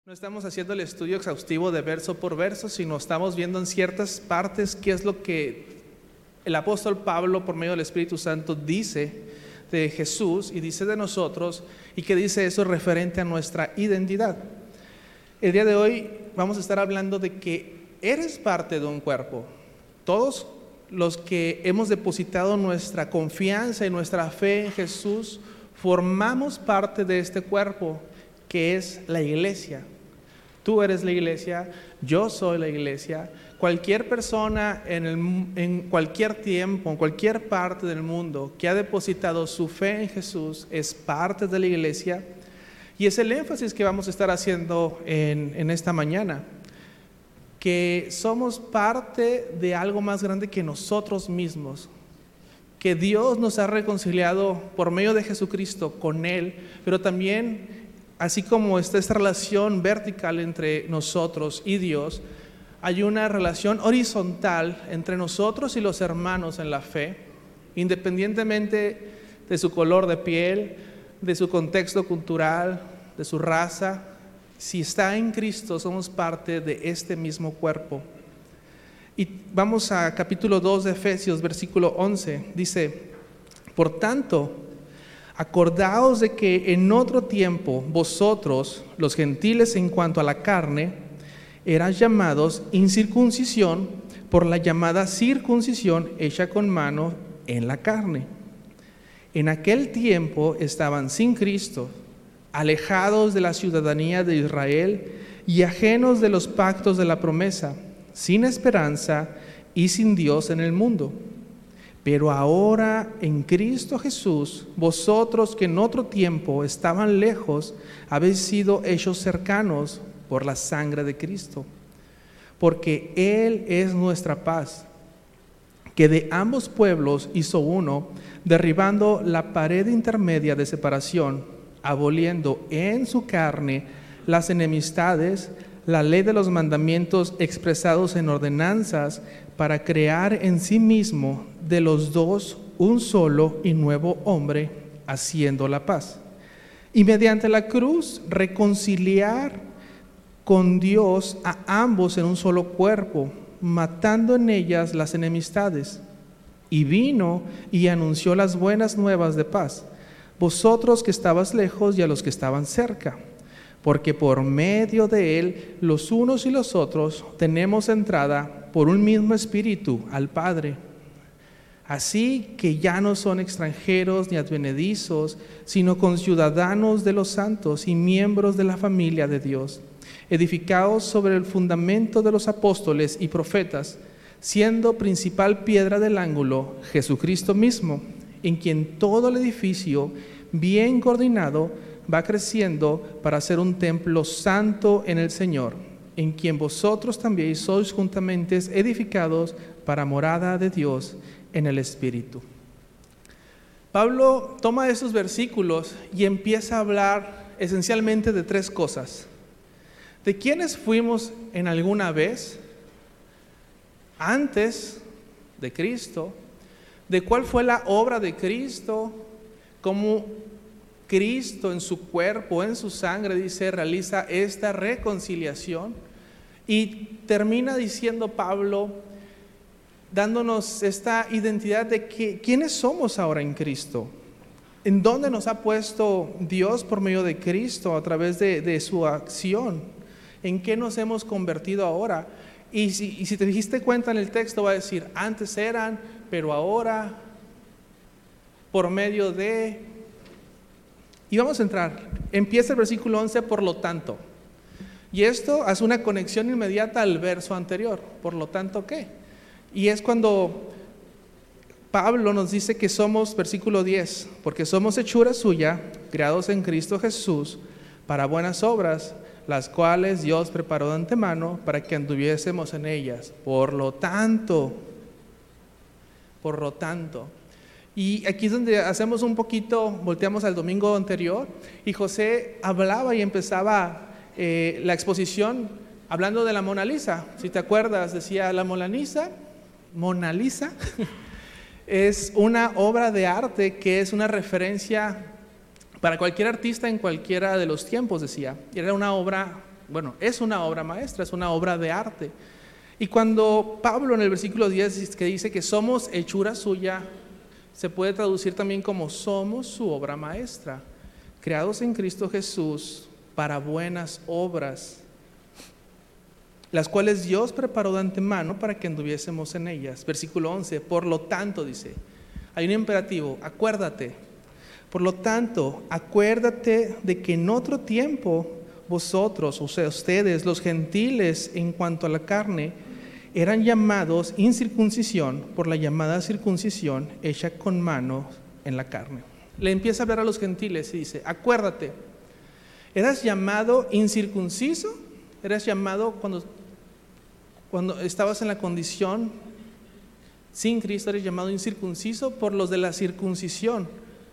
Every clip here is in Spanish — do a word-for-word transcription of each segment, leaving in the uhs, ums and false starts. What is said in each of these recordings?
No estamos haciendo el estudio exhaustivo de verso por verso, sino estamos viendo en ciertas partes qué es lo que el apóstol Pablo, por medio del Espíritu Santo, dice de Jesús y dice de nosotros, y que dice eso referente a nuestra identidad. El día de hoy vamos a estar hablando de que eres parte de un cuerpo. Todos los que hemos depositado nuestra confianza y nuestra fe en Jesús, formamos parte de este cuerpo, que es la iglesia. Tú eres la iglesia, yo soy la iglesia. Cualquier persona en, el, en cualquier tiempo, en cualquier parte del mundo que ha depositado su fe en Jesús es parte de la iglesia. Y es el énfasis que vamos a estar haciendo en, en esta mañana, que somos parte de algo más grande que nosotros mismos, que Dios nos ha reconciliado por medio de Jesucristo con Él, pero también, así como está esta relación vertical entre nosotros y Dios, hay una relación horizontal entre nosotros y los hermanos en la fe, independientemente de su color de piel, de su contexto cultural, de su raza. Si está en Cristo, somos parte de este mismo cuerpo. Y vamos a capítulo dos de Efesios, versículo once. Dice: por tanto, acordaos de que en otro tiempo vosotros, los gentiles en cuanto a la carne, eras llamados incircuncisión por la llamada circuncisión hecha con mano en la carne. En aquel tiempo estaban sin Cristo, alejados de la ciudadanía de Israel y ajenos de los pactos de la promesa, sin esperanza y sin Dios en el mundo. Pero ahora en Cristo Jesús, vosotros que en otro tiempo estaban lejos, habéis sido hechos cercanos por la sangre de Cristo. Porque Él es nuestra paz, que de ambos pueblos hizo uno, derribando la pared intermedia de separación, aboliendo en su carne las enemistades, la ley de los mandamientos expresados en ordenanzas, para crear en sí mismo de los dos un solo y nuevo hombre, haciendo la paz. Y mediante la cruz reconciliar con Dios a ambos en un solo cuerpo, matando en ellas las enemistades. Y vino y anunció las buenas nuevas de paz, vosotros que estabas lejos y a los que estaban cerca. Porque por medio de Él, los unos y los otros, tenemos entrada por un mismo espíritu al Padre. Así que ya no son extranjeros ni advenedizos, sino conciudadanos de los santos y miembros de la familia de Dios, edificados sobre el fundamento de los apóstoles y profetas, siendo principal piedra del ángulo Jesucristo mismo, en quien todo el edificio, bien coordinado, va creciendo para ser un templo santo en el Señor, en quien vosotros también sois juntamente edificados para morada de Dios en el Espíritu. Pablo toma esos versículos y empieza a hablar esencialmente de tres cosas: de quiénes fuimos en alguna vez antes de Cristo, de cuál fue la obra de Cristo, cómo Cristo en su cuerpo, en su sangre, dice, realiza esta reconciliación. Y termina diciendo Pablo, dándonos esta identidad de que, quiénes somos ahora en Cristo, en dónde nos ha puesto Dios por medio de Cristo a través de, de su acción, en qué nos hemos convertido ahora. Y si, y si te diste cuenta en el texto, va a decir, antes eran, pero ahora, por medio de... Y vamos a entrar. Empieza el versículo once, por lo tanto. Y esto hace una conexión inmediata al verso anterior. ¿Por lo tanto qué? Y es cuando Pablo nos dice que somos, versículo diez, porque somos hechura suya, creados en Cristo Jesús, para buenas obras, las cuales Dios preparó de antemano para que anduviésemos en ellas. Por lo tanto, por lo tanto. Y aquí es donde hacemos un poquito, volteamos al domingo anterior, y José hablaba y empezaba eh, la exposición hablando de la Mona Lisa. Si te acuerdas, decía la Mona Lisa, Mona Lisa es una obra de arte que es una referencia para cualquier artista en cualquiera de los tiempos, decía. Era una obra bueno, es una obra maestra, es una obra de arte. Y cuando Pablo en el versículo diez que dice que somos hechura suya, se puede traducir también como somos su obra maestra, creados en Cristo Jesús para buenas obras, las cuales Dios preparó de antemano para que anduviésemos en ellas. Versículo once, por lo tanto, dice, hay un imperativo, acuérdate. Por lo tanto, acuérdate de que en otro tiempo vosotros, o sea, ustedes, los gentiles, en cuanto a la carne, eran llamados incircuncisión por la llamada circuncisión hecha con manos en la carne. Le empieza a hablar a los gentiles y dice, acuérdate, eras llamado incircunciso, eras llamado cuando, cuando estabas en la condición sin Cristo, eres llamado incircunciso por los de la circuncisión.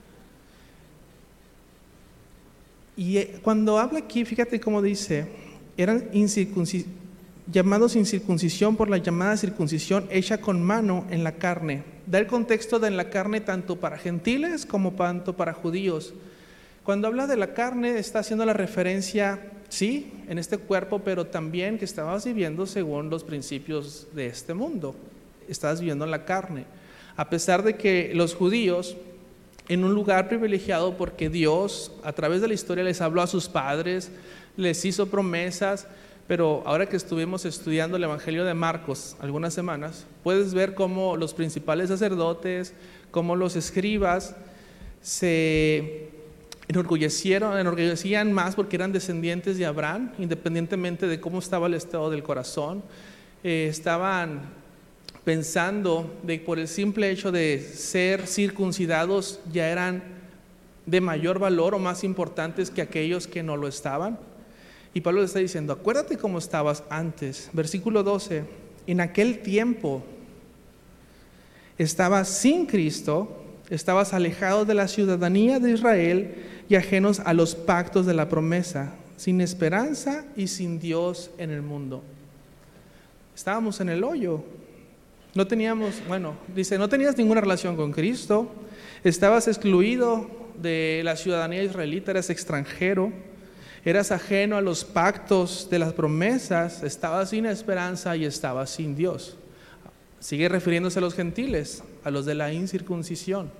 Y cuando habla aquí, fíjate cómo dice, eran incircuncis- llamados incircuncisión por la llamada circuncisión hecha con mano en la carne. Da el contexto de en la carne tanto para gentiles como tanto para judíos. Cuando habla de la carne está haciendo la referencia, sí, en este cuerpo, pero también que estabas viviendo según los principios de este mundo. Estabas viviendo en la carne. A pesar de que los judíos, en un lugar privilegiado porque Dios a través de la historia les habló a sus padres, les hizo promesas, pero ahora que estuvimos estudiando el Evangelio de Marcos algunas semanas, puedes ver cómo los principales sacerdotes, cómo los escribas se enorgullecieron, enorgullecían más porque eran descendientes de Abraham, independientemente de cómo estaba el estado del corazón. Eh, estaban pensando de por el simple hecho de ser circuncidados ya eran de mayor valor o más importantes que aquellos que no lo estaban. Y Pablo le está diciendo, acuérdate cómo estabas antes. Versículo doce, en aquel tiempo estabas sin Cristo, estabas alejado de la ciudadanía de Israel y ajenos a los pactos de la promesa, sin esperanza y sin Dios en el mundo. Estábamos en el hoyo. No teníamos, bueno, dice, no tenías ninguna relación con Cristo, estabas excluido de la ciudadanía israelita, eras extranjero, eras ajeno a los pactos de las promesas, estabas sin esperanza y estabas sin Dios. Sigue refiriéndose a los gentiles, a los de la incircuncisión.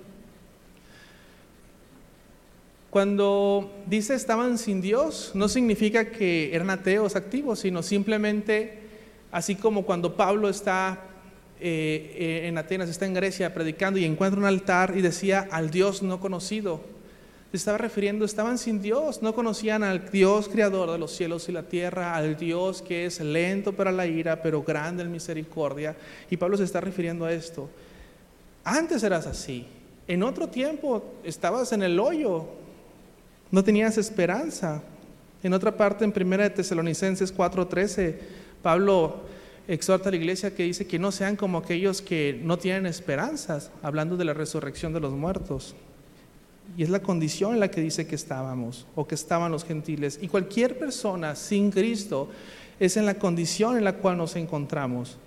Cuando dice estaban sin Dios, no significa que eran ateos activos, sino simplemente, así como cuando Pablo está Eh, eh, en Atenas, está en Grecia predicando y encuentra un altar y decía al Dios no conocido. Se estaba refiriendo, estaban sin Dios, no conocían al Dios creador de los cielos y la tierra, al Dios que es lento para la ira, pero grande en misericordia. Y Pablo se está refiriendo a esto. Antes eras así, en otro tiempo estabas en el hoyo, no tenías esperanza. En otra parte, en primera de Tesalonicenses cuatro trece, Pablo exhorta a la iglesia que dice que no sean como aquellos que no tienen esperanzas, hablando de la resurrección de los muertos. Y es la condición en la que dice que estábamos, o que estaban los gentiles. Y cualquier persona sin Cristo es en la condición en la cual nos encontramos.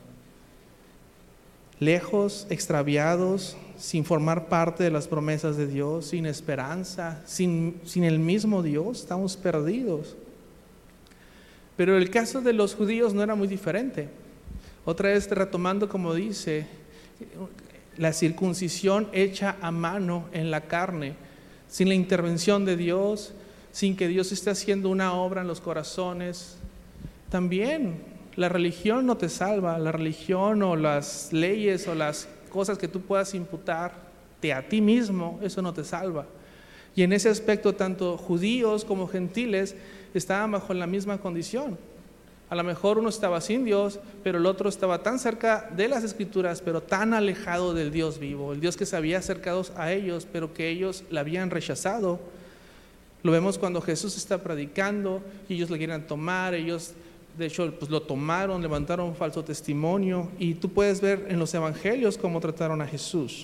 Lejos, extraviados, sin formar parte de las promesas de Dios, sin esperanza, sin, sin el mismo Dios, estamos perdidos. Pero el caso de los judíos no era muy diferente. Otra vez retomando como dice, la circuncisión hecha a mano en la carne, sin la intervención de Dios, sin que Dios esté haciendo una obra en los corazones. También la religión no te salva, la religión o las leyes o las cosas que tú puedas imputarte a ti mismo, eso no te salva. Y en ese aspecto tanto judíos como gentiles estaban bajo la misma condición. A lo mejor uno estaba sin Dios, pero el otro estaba tan cerca de las Escrituras, pero tan alejado del Dios vivo, el Dios que se había acercado a ellos, pero que ellos la habían rechazado. Lo vemos cuando Jesús está predicando y ellos le quieren tomar, ellos de hecho pues lo tomaron, levantaron un falso testimonio, y tú puedes ver en los evangelios cómo trataron a Jesús.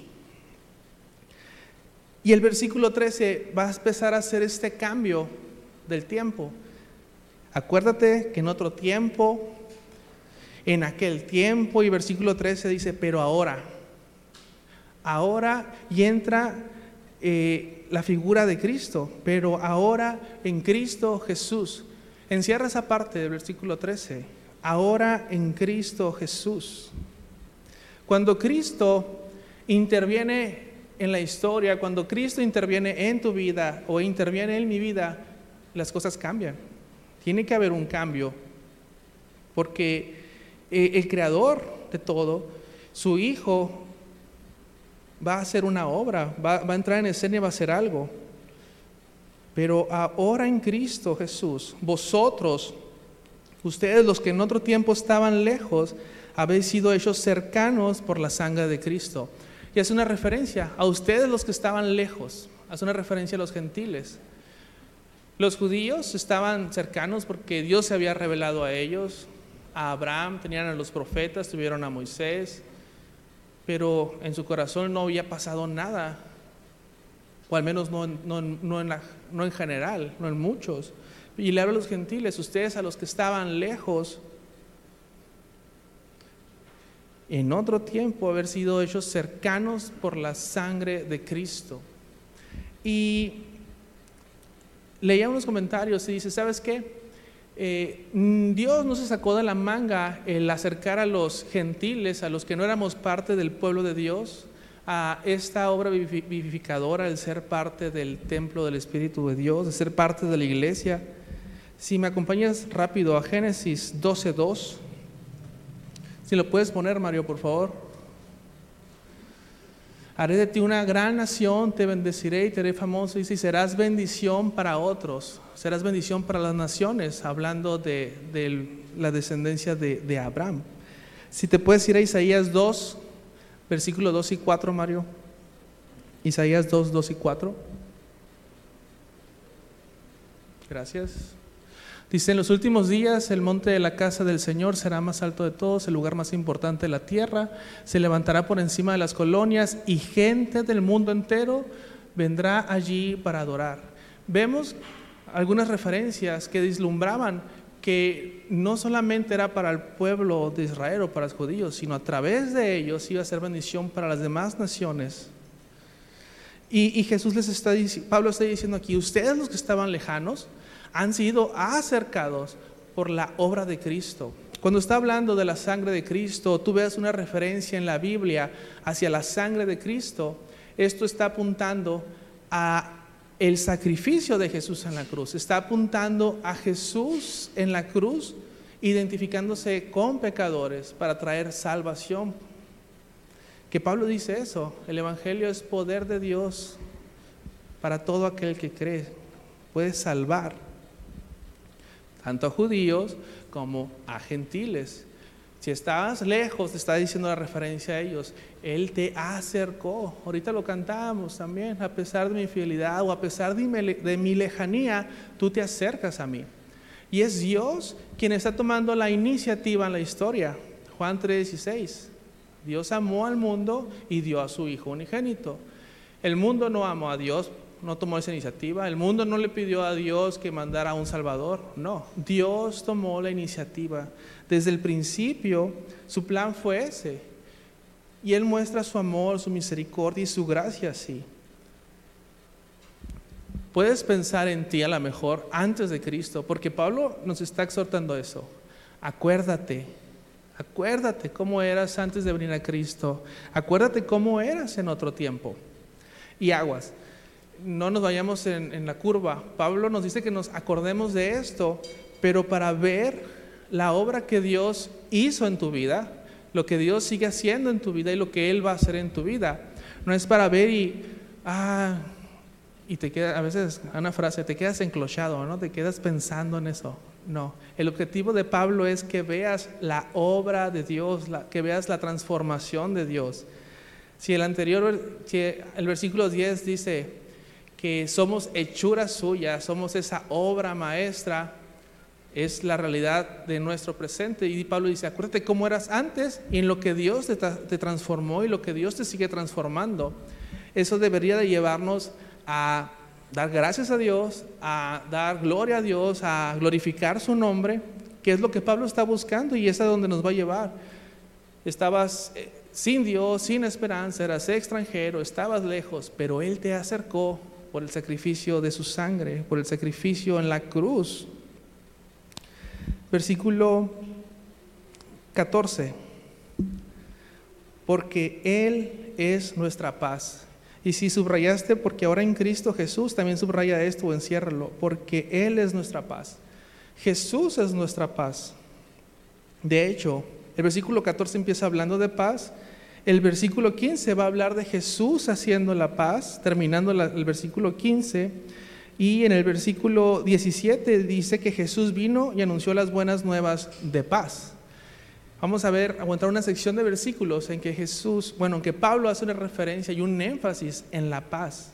Y el versículo trece va a empezar a hacer este cambio del tiempo. Acuérdate que en otro tiempo, en aquel tiempo, y versículo trece dice, pero ahora, ahora, y entra eh, la figura de Cristo, pero ahora en Cristo Jesús. encierra esa parte del versículo trece. Ahora en Cristo Jesús. Cuando Cristo interviene en la historia, cuando Cristo interviene en tu vida o interviene en mi vida, las cosas cambian. Tiene que haber un cambio, porque eh, el creador de todo, su Hijo, va a hacer una obra, va, va a entrar en escena y va a hacer algo. Pero ahora en Cristo Jesús, vosotros, ustedes los que en otro tiempo estaban lejos, habéis sido hechos cercanos por la sangre de Cristo. Y hace una referencia a ustedes los que estaban lejos, hace una referencia a los gentiles. Los judíos estaban cercanos porque Dios se había revelado a ellos, a Abraham, tenían a los profetas, tuvieron a Moisés, pero en su corazón no había pasado nada, o al menos no, no, no, en, la, no en general, no en muchos. Y le hablo a los gentiles, ustedes a los que estaban lejos, en otro tiempo haber sido hechos cercanos por la sangre de Cristo. Y leía unos comentarios y dice, ¿sabes qué? Eh, Dios no se sacó de la manga el acercar a los gentiles, a los que no éramos parte del pueblo de Dios, a esta obra vivificadora, el ser parte del templo del Espíritu de Dios, de ser parte de la iglesia. Si me acompañas rápido a Génesis doce dos, si lo puedes poner, Mario, por favor. Haré de ti una gran nación, te bendeciré y te haré famoso, y serás bendición para otros, serás bendición para las naciones, hablando de, de la descendencia de, de Abraham. Si te puedes ir a Isaías dos, versículos dos y cuatro, Mario. Isaías dos, dos y cuatro. Gracias. Dice, en los últimos días el monte de la casa del Señor será más alto de todos, el lugar más importante de la tierra, se levantará por encima de las colonias y gente del mundo entero vendrá allí para adorar. Vemos algunas referencias que vislumbraban que no solamente era para el pueblo de Israel o para los judíos, sino a través de ellos iba a ser bendición para las demás naciones. Y, y Jesús les está diciendo, Pablo está diciendo aquí, ustedes los que estaban lejanos, han sido acercados por la obra de Cristo. Cuando está hablando de la sangre de Cristo, tú veas una referencia en la Biblia hacia la sangre de Cristo, esto está apuntando a el sacrificio de Jesús en la cruz, está apuntando a Jesús en la cruz, identificándose con pecadores para traer salvación. Que Pablo dice eso, el evangelio es poder de Dios para todo aquel que cree, puede salvar tanto a judíos como a gentiles. Si estabas lejos, te está diciendo la referencia a ellos, Él te acercó. Ahorita lo cantamos también, a pesar de mi fidelidad o a pesar de mi, de mi lejanía, tú te acercas a mí. Y es Dios quien está tomando la iniciativa en la historia. Juan tres dieciséis, Dios amó al mundo y dio a su Hijo unigénito. El mundo no amó a Dios, no tomó esa iniciativa. El mundo no le pidió a Dios que mandara a un Salvador. No, Dios tomó la iniciativa. Desde el principio, su plan fue ese. Y Él muestra su amor, su misericordia y su gracia así. Puedes pensar en ti a lo mejor antes de Cristo, porque Pablo nos está exhortando eso. Acuérdate, acuérdate cómo eras antes de venir a Cristo. Acuérdate cómo eras en otro tiempo. Y aguas. No nos vayamos en, en la curva. Pablo nos dice que nos acordemos de esto, pero para ver la obra que Dios hizo en tu vida, lo que Dios sigue haciendo en tu vida y lo que Él va a hacer en tu vida. No es para ver y, ah, y te queda, a veces, una frase, te quedas enclochado, ¿no? Te quedas pensando en eso. No, el objetivo de Pablo es que veas la obra de Dios, la, que veas la transformación de Dios. Si el anterior, si el versículo diez dice que somos hechura suya, somos esa obra maestra, es la realidad de nuestro presente. Y Pablo dice, acuérdate cómo eras antes y en lo que Dios te, te transformó y lo que Dios te sigue transformando. Eso debería de llevarnos a dar gracias a Dios, a dar gloria a Dios, a glorificar su nombre, que es lo que Pablo está buscando y es a donde nos va a llevar. Estabas sin Dios, sin esperanza, eras extranjero, estabas lejos, pero Él te acercó por el sacrificio de su sangre, por el sacrificio en la cruz. Versículo catorce. Porque Él es nuestra paz. Y si subrayaste, porque ahora en Cristo Jesús, también subraya esto o enciérralo, porque Él es nuestra paz. Jesús es nuestra paz. De hecho, el versículo catorce empieza hablando de paz. El versículo quince va a hablar de Jesús haciendo la paz, terminando la, el versículo quince. Y en el versículo diecisiete dice que Jesús vino y anunció las buenas nuevas de paz. Vamos a ver, aguantar una sección de versículos en que Jesús, bueno, en que Pablo hace una referencia y un énfasis en la paz.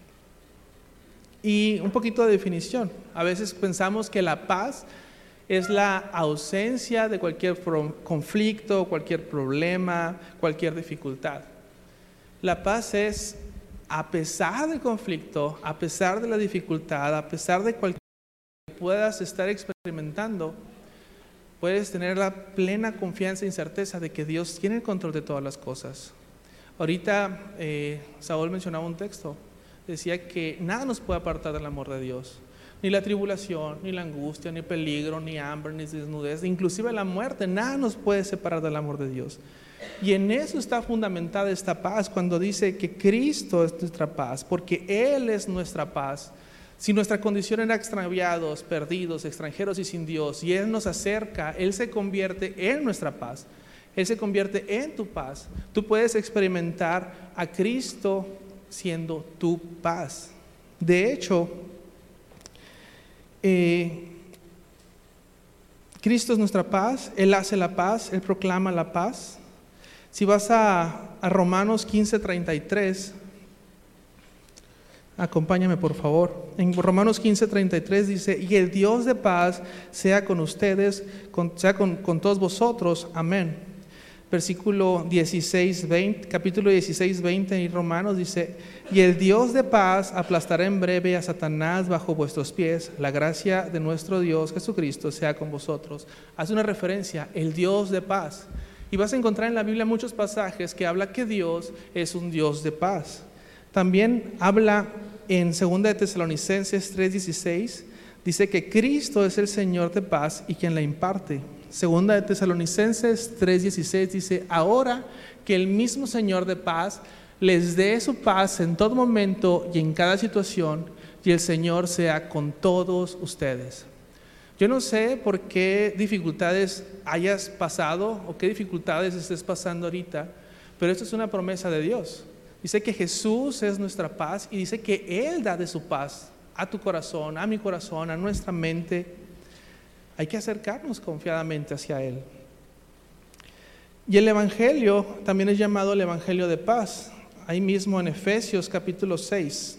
Y un poquito de definición. A veces pensamos que la paz es la ausencia de cualquier conflicto, cualquier problema, cualquier dificultad. La paz es, a pesar del conflicto, a pesar de la dificultad, a pesar de cualquier que puedas estar experimentando, puedes tener la plena confianza y certeza de que Dios tiene el control de todas las cosas. Ahorita eh, Saúl mencionaba un texto, decía que nada nos puede apartar del amor de Dios. Ni la tribulación, ni la angustia, ni peligro, ni hambre, ni desnudez, inclusive la muerte, nada nos puede separar del amor de Dios. Y en eso está fundamentada esta paz, cuando dice que Cristo es nuestra paz, porque Él es nuestra paz. Si nuestra condición era extraviados, perdidos, extranjeros y sin Dios, y Él nos acerca, Él se convierte en nuestra paz. Él se convierte en tu paz. Tú puedes experimentar a Cristo siendo tu paz. De hecho, eh, Cristo es nuestra paz, Él hace la paz, Él proclama la paz. Si vas a, a Romanos quince, treinta y tres, acompáñame por favor. En Romanos quince, treinta y tres dice: y el Dios de paz sea con ustedes, con, sea con, con todos vosotros. Amén. Versículo dieciséis, veinte, capítulo dieciséis, veinte en Romanos dice: y el Dios de paz aplastará en breve a Satanás bajo vuestros pies. La gracia de nuestro Dios Jesucristo sea con vosotros. Hace una referencia, el Dios de paz. Y vas a encontrar en la Biblia muchos pasajes que habla que Dios es un Dios de paz. También habla en segunda de Tesalonicenses tres dieciséis, dice que Cristo es el Señor de paz y quien la imparte. Segunda de Tesalonicenses tres dieciséis dice: ahora que el mismo Señor de paz les dé su paz en todo momento y en cada situación, y el Señor sea con todos ustedes. Yo no sé por qué dificultades hayas pasado o qué dificultades estés pasando ahorita, pero esto es una promesa de Dios. Dice que Jesús es nuestra paz y dice que Él da de su paz a tu corazón, a mi corazón, a nuestra mente. Hay que acercarnos confiadamente hacia Él. Y el Evangelio también es llamado el Evangelio de paz. Ahí mismo en Efesios capítulo seis.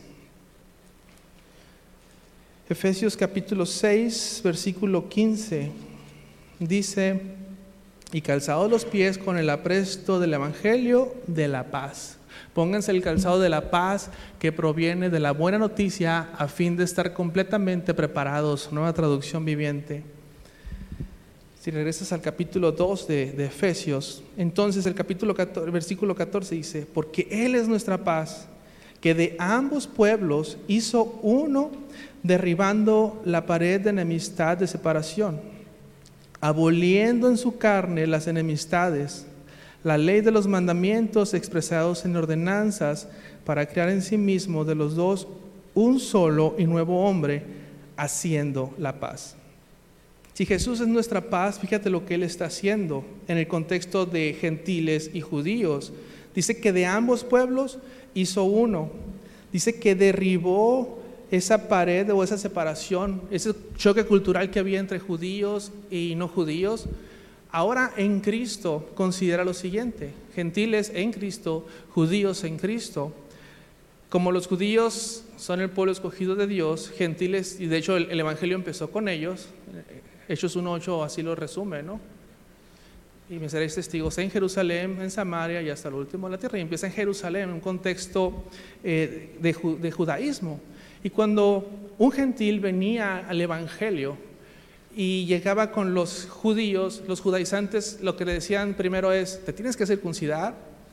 Efesios capítulo seis, versículo quince. Dice: y calzados los pies con el apresto del Evangelio de la paz. Pónganse el calzado de la paz que proviene de la buena noticia a fin de estar completamente preparados. Nueva traducción viviente. Si regresas al capítulo dos de, de Efesios, entonces el capítulo catorce, el versículo catorce dice: porque Él es nuestra paz, que de ambos pueblos hizo uno, derribando la pared de enemistad de separación, aboliendo en su carne las enemistades, la ley de los mandamientos expresados en ordenanzas, para crear en sí mismo de los dos un solo y nuevo hombre, haciendo la paz. Si Jesús es nuestra paz, fíjate lo que Él está haciendo en el contexto de gentiles y judíos. Dice que de ambos pueblos hizo uno. Dice que derribó esa pared o esa separación, ese choque cultural que había entre judíos y no judíos. Ahora en Cristo considera lo siguiente: gentiles en Cristo, judíos en Cristo. Como los judíos son el pueblo escogido de Dios, gentiles, y de hecho el, el Evangelio empezó con ellos. Hechos uno ocho así lo resume, ¿no? Y me seréis testigos en Jerusalén, en Samaria y hasta el último de la tierra. Y empieza en Jerusalén, en un contexto eh, de, de judaísmo. Y cuando un gentil venía al Evangelio y llegaba con los judíos, los judaizantes lo que le decían primero es: te tienes que circuncidar,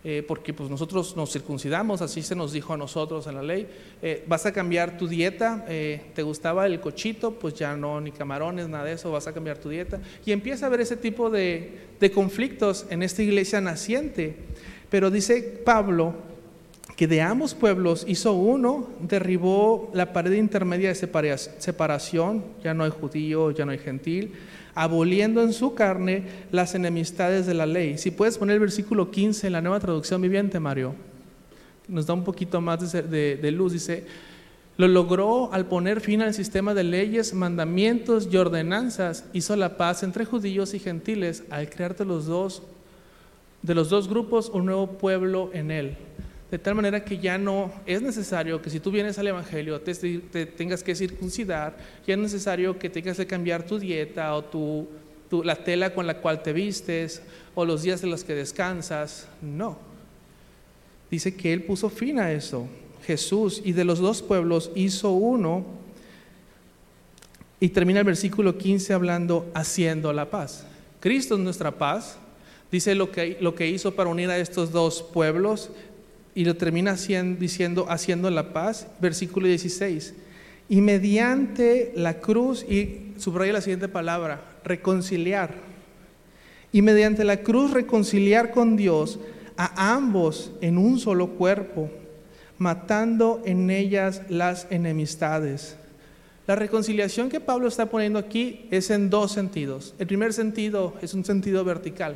eh, porque pues nosotros nos circuncidamos, así se nos dijo a nosotros en la ley. Eh, vas a cambiar tu dieta, eh, te gustaba el cochito, pues ya no, ni camarones, nada de eso, vas a cambiar tu dieta. Y empieza a haber ese tipo de, de conflictos en esta iglesia naciente. Pero dice Pablo que de ambos pueblos hizo uno, derribó la pared intermedia de separación, ya no hay judío, ya no hay gentil, aboliendo en su carne las enemistades de la ley. Si puedes poner el versículo quince en la Nueva Traducción Viviente, Mario, nos da un poquito más de, de, de luz. Dice, lo logró al poner fin al sistema de leyes, mandamientos y ordenanzas, hizo la paz entre judíos y gentiles al crear de los dos, de los dos grupos un nuevo pueblo en él. De tal manera que ya no es necesario que si tú vienes al Evangelio te, te tengas que circuncidar, ya es necesario que tengas que cambiar tu dieta o tu, tu, la tela con la cual te vistes o los días de los que descansas. No. Dice que Él puso fin a eso, Jesús, y de los dos pueblos hizo uno. Y termina el versículo quince hablando, haciendo la paz. Cristo es nuestra paz. Dice lo que, lo que hizo para unir a estos dos pueblos. Y lo termina diciendo, haciendo la paz, versículo dieciséis. Y mediante la cruz, y subraya la siguiente palabra, reconciliar. Y mediante la cruz reconciliar con Dios a ambos en un solo cuerpo, matando en ellas las enemistades. La reconciliación que Pablo está poniendo aquí es en dos sentidos. El primer sentido es un sentido vertical.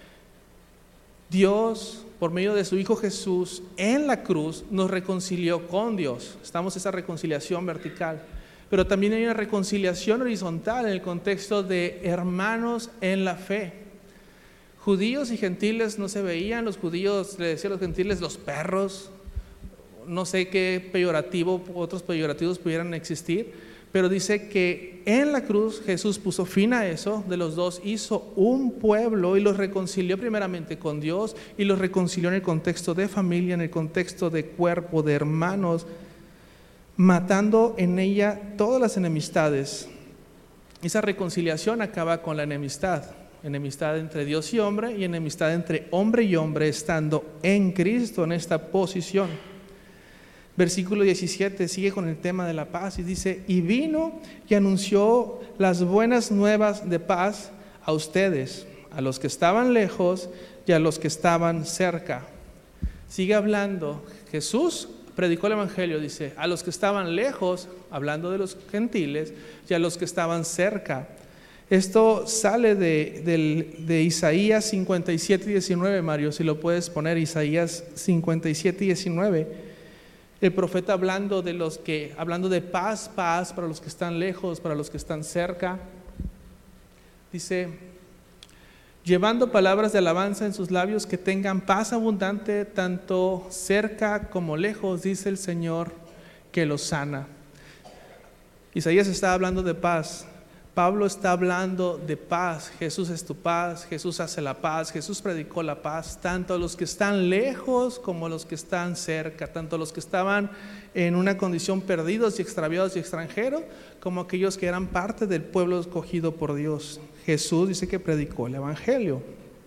Dios, por medio de su Hijo Jesús, en la cruz nos reconcilió con Dios. Estamos en esa reconciliación vertical. Pero también hay una reconciliación horizontal en el contexto de hermanos en la fe. Judíos y gentiles no se veían. Los judíos le decían a los gentiles los perros. No sé qué peyorativo, otros peyorativos pudieran existir. Pero dice que en la cruz Jesús puso fin a eso, de los dos hizo un pueblo y los reconcilió primeramente con Dios y los reconcilió en el contexto de familia, en el contexto de cuerpo, de hermanos, matando en ella todas las enemistades. Esa reconciliación acaba con la enemistad, enemistad entre Dios y hombre y enemistad entre hombre y hombre estando en Cristo en esta posición. Versículo diecisiete sigue con el tema de la paz y dice, y vino y anunció las buenas nuevas de paz a ustedes, a los que estaban lejos y a los que estaban cerca. Sigue hablando, Jesús predicó el Evangelio, dice, a los que estaban lejos, hablando de los gentiles, y a los que estaban cerca. Esto sale de, de, de Isaías cincuenta y siete, diecinueve, Mario, si lo puedes poner, Isaías cincuenta y siete, diecinueve. El profeta hablando de los que, hablando de paz, paz para los que están lejos, para los que están cerca. Dice, llevando palabras de alabanza en sus labios que tengan paz abundante tanto cerca como lejos, dice el Señor que los sana. Isaías está hablando de paz. Pablo está hablando de paz. Jesús es tu paz, Jesús hace la paz, Jesús predicó la paz, tanto a los que están lejos como a los que están cerca, tanto a los que estaban en una condición perdidos y extraviados y extranjeros, como aquellos que eran parte del pueblo escogido por Dios. Jesús dice que predicó el Evangelio.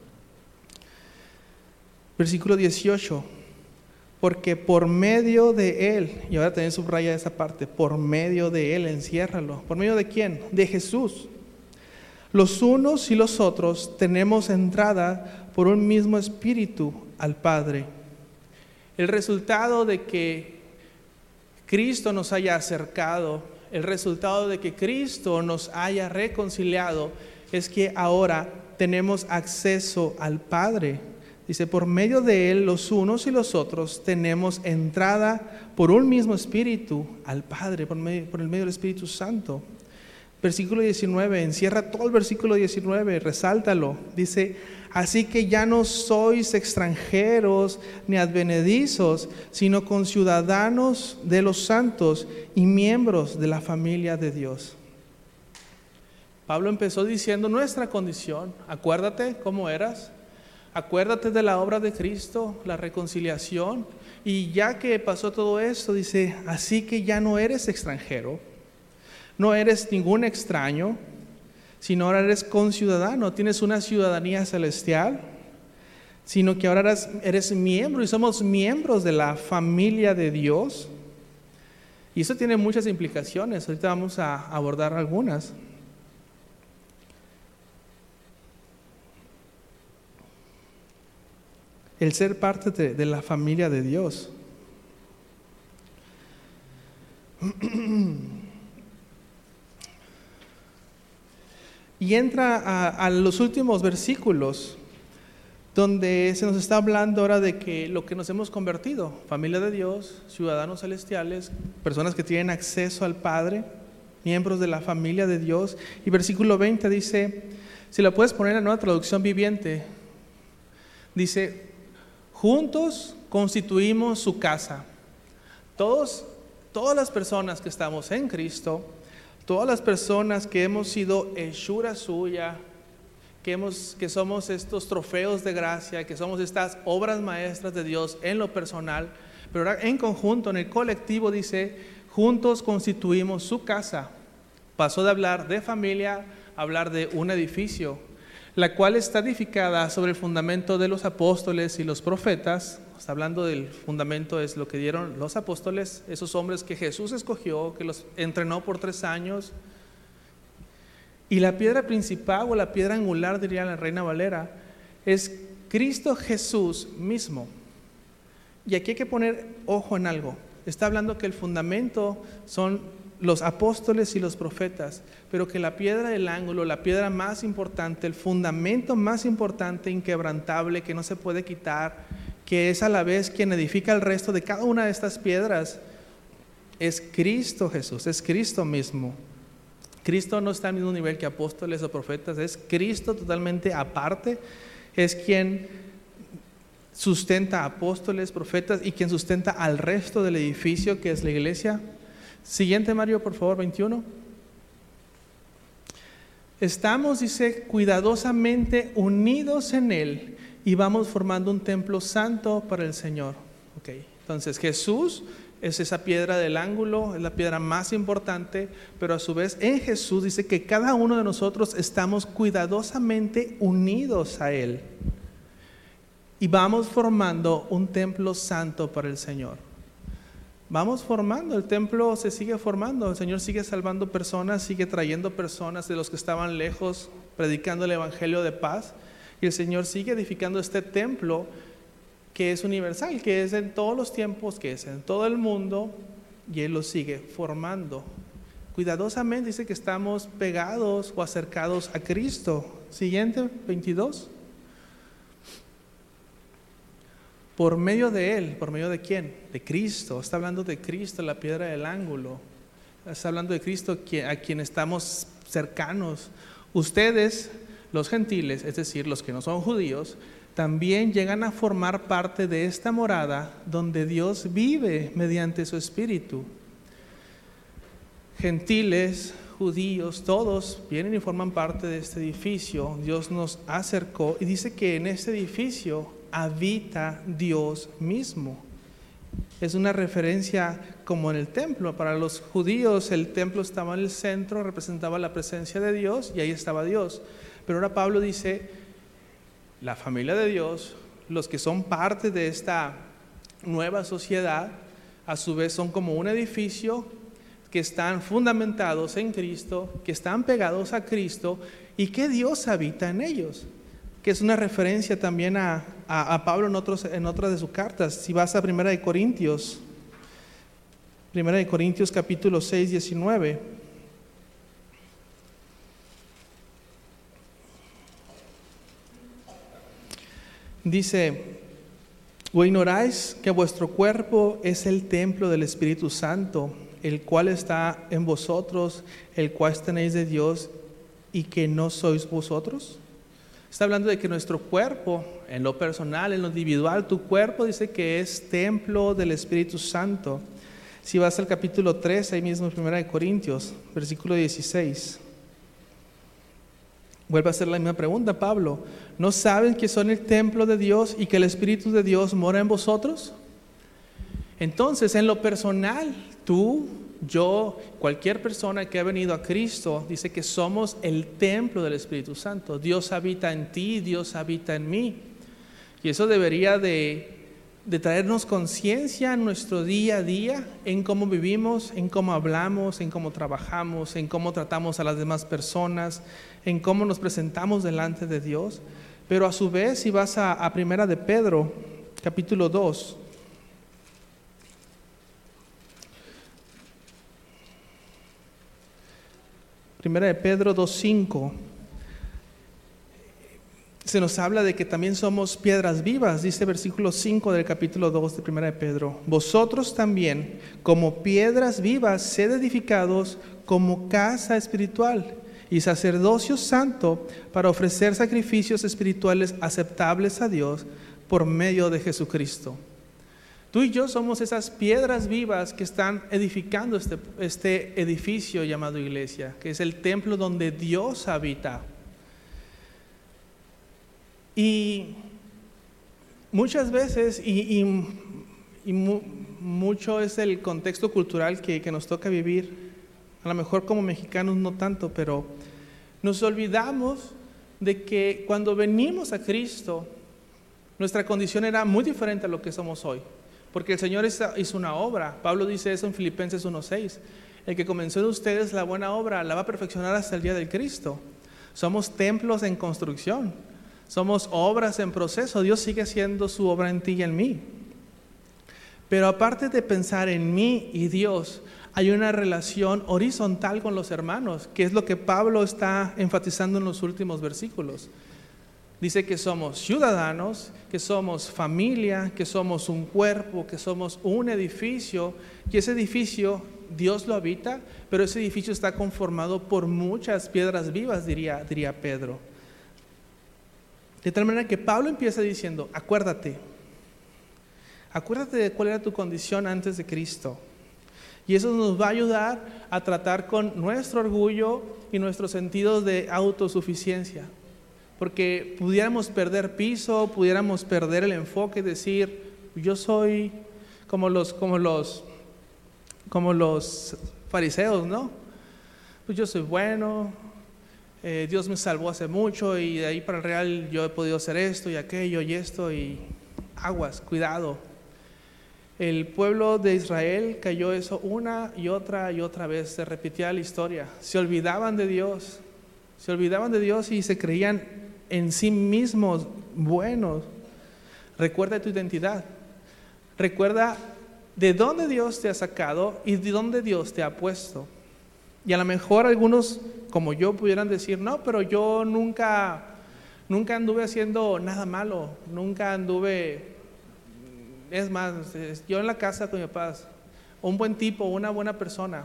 Versículo dieciocho. Porque por medio de Él, y ahora también subraya esa parte, por medio de Él, enciérralo. ¿Por medio de quién? De Jesús. Los unos y los otros tenemos entrada por un mismo espíritu al Padre. El resultado de que Cristo nos haya acercado, el resultado de que Cristo nos haya reconciliado, es que ahora tenemos acceso al Padre. Dice, por medio de Él, los unos y los otros tenemos entrada por un mismo espíritu al Padre, por, medio, por el medio del Espíritu Santo. Versículo diecinueve, encierra todo el versículo diecinueve, resáltalo. Dice, así que ya no sois extranjeros ni advenedizos, sino conciudadanos de los santos y miembros de la familia de Dios. Pablo empezó diciendo nuestra condición. Acuérdate cómo eras. Acuérdate de la obra de Cristo, la reconciliación, y ya que pasó todo esto, dice, así que ya no eres extranjero, no eres ningún extraño, sino ahora eres conciudadano, tienes una ciudadanía celestial, sino que ahora eres, eres miembro y somos miembros de la familia de Dios. Y eso tiene muchas implicaciones, ahorita vamos a abordar algunas. El ser parte de, de la familia de Dios. Y entra a, a los últimos versículos, donde se nos está hablando ahora de que lo que nos hemos convertido, familia de Dios, ciudadanos celestiales, personas que tienen acceso al Padre, miembros de la familia de Dios. Y versículo veinte dice, si la puedes poner en la Nueva Traducción Viviente, dice, juntos constituimos su casa. Todos, todas las personas que estamos en Cristo, todas las personas que hemos sido hechura suya, que, hemos, que somos estos trofeos de gracia, que somos estas obras maestras de Dios en lo personal, pero ahora en conjunto, en el colectivo dice, juntos constituimos su casa. Pasó de hablar de familia a hablar de un edificio, la cual está edificada sobre el fundamento de los apóstoles y los profetas. Está hablando del fundamento, es lo que dieron los apóstoles, esos hombres que Jesús escogió, que los entrenó por tres años. Y la piedra principal o la piedra angular, diría la Reina Valera, es Cristo Jesús mismo. Y aquí hay que poner ojo en algo. Está hablando que el fundamento son los apóstoles y los profetas, pero que la piedra del ángulo, la piedra más importante, el fundamento más importante, inquebrantable, que no se puede quitar, que es a la vez quien edifica el resto de cada una de estas piedras, es Cristo Jesús, es Cristo mismo. Cristo no está al mismo nivel que apóstoles o profetas, es Cristo totalmente aparte, es quien sustenta a apóstoles, profetas y quien sustenta al resto del edificio que es la iglesia. Siguiente, Mario, por favor, veintiuno. Estamos, dice, cuidadosamente unidos en Él y vamos formando un templo santo para el Señor. Okay. Entonces Jesús es esa piedra del ángulo, es la piedra más importante, pero a su vez en Jesús dice que cada uno de nosotros estamos cuidadosamente unidos a Él y vamos formando un templo santo para el Señor. Vamos formando, el templo se sigue formando, el Señor sigue salvando personas, sigue trayendo personas de los que estaban lejos, predicando el evangelio de paz, y el Señor sigue edificando este templo que es universal, que es en todos los tiempos, que es en todo el mundo, y Él lo sigue formando. Cuidadosamente dice que estamos pegados o acercados a Cristo. Siguiente, veintidós. Por medio de Él, ¿por medio de quién? De Cristo. Está hablando de Cristo, la piedra del ángulo. Está hablando de Cristo a quien estamos cercanos. Ustedes, los gentiles, es decir, los que no son judíos, también llegan a formar parte de esta morada donde Dios vive mediante su Espíritu. Gentiles, judíos, todos vienen y forman parte de este edificio. Dios nos acercó y dice que en este edificio habita Dios mismo. Es una referencia como en el templo. Para los judíos el templo estaba en el centro, representaba la presencia de Dios y ahí estaba Dios. Pero ahora Pablo dice, la familia de Dios, los que son parte de esta nueva sociedad, a su vez son como un edificio que están fundamentados en Cristo, que están pegados a Cristo y que Dios habita en ellos. Que es una referencia también a, a, a Pablo en, otros, en otras de sus cartas. Si vas a Primera de Corintios, Primera de Corintios capítulo seis, diecinueve. Dice, ¿o ignoráis que vuestro cuerpo es el templo del Espíritu Santo, el cual está en vosotros, el cual tenéis de Dios y que no sois vosotros? Está hablando de que nuestro cuerpo, en lo personal, en lo individual, tu cuerpo dice que es templo del Espíritu Santo. Si vas al capítulo tres, ahí mismo en Primera de Corintios, versículo dieciséis. Vuelve a hacer la misma pregunta, Pablo. ¿No saben que son el templo de Dios y que el Espíritu de Dios mora en vosotros? Entonces, en lo personal, tú, yo, cualquier persona que ha venido a Cristo, dice que somos el templo del Espíritu Santo. Dios habita en ti, Dios habita en mí. Y eso debería de, de traernos conciencia en nuestro día a día, en cómo vivimos, en cómo hablamos, en cómo trabajamos, en cómo tratamos a las demás personas, en cómo nos presentamos delante de Dios. Pero a su vez, si vas a, a Primera de Pedro, capítulo dos, Primera de Pedro dos cinco, se nos habla de que también somos piedras vivas. Dice versículo cinco del capítulo dos de Primera de Pedro: vosotros también, como piedras vivas, sed edificados como casa espiritual y sacerdocio santo, para ofrecer sacrificios espirituales aceptables a Dios por medio de Jesucristo. Tú y yo somos esas piedras vivas que están edificando este, este edificio llamado iglesia, que es el templo donde Dios habita. Y muchas veces, y, y, y mu, mucho es el contexto cultural que, que nos toca vivir, a lo mejor como mexicanos no tanto, pero nos olvidamos de que cuando venimos a Cristo, nuestra condición era muy diferente a lo que somos hoy. Porque el Señor hizo una obra. Pablo dice eso en Filipenses uno seis. El que comenzó en ustedes la buena obra la va a perfeccionar hasta el día del Cristo. Somos templos en construcción. Somos obras en proceso. Dios sigue haciendo su obra en ti y en mí. Pero aparte de pensar en mí y Dios, hay una relación horizontal con los hermanos, que es lo que Pablo está enfatizando en los últimos versículos. Dice que somos ciudadanos, que somos familia, que somos un cuerpo, que somos un edificio, y ese edificio Dios lo habita, pero ese edificio está conformado por muchas piedras vivas, diría, diría Pedro. De tal manera que Pablo empieza diciendo: acuérdate, acuérdate de cuál era tu condición antes de Cristo. Y eso nos va a ayudar a tratar con nuestro orgullo y nuestro sentido de autosuficiencia. Porque pudiéramos perder piso, pudiéramos perder el enfoque y decir: yo soy como los, como los, como los fariseos, ¿no? Pues yo soy bueno, eh, Dios me salvó hace mucho y de ahí para el real yo he podido hacer esto y aquello y esto, y aguas, cuidado. El pueblo de Israel cayó eso una y otra y otra vez, se repetía la historia. Se olvidaban de Dios, se olvidaban de Dios y se creían en sí mismos buenos. Recuerda tu identidad, recuerda de dónde Dios te ha sacado y de dónde Dios te ha puesto. Y a lo mejor algunos como yo pudieran decir: no, pero yo nunca nunca anduve haciendo nada malo, nunca anduve, es más, yo en la casa con mi papá, un buen tipo, una buena persona.